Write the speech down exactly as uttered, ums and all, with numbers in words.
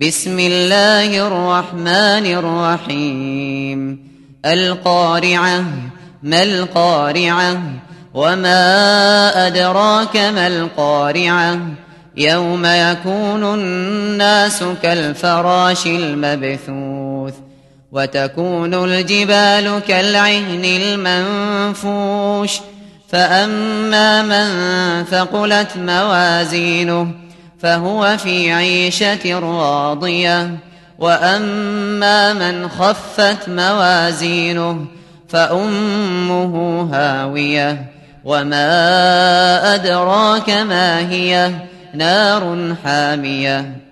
بسم الله الرحمن الرحيم القارعة ما القارعة وما أدراك ما القارعة يوم يكون الناس كالفراش المبثوث وتكون الجبال كالعهن المنفوش فأما من ثقلت موازينه فهو في عيشة راضية وأما من خفت موازينه فأمه هاوية وما أدراك ما هي نار حامية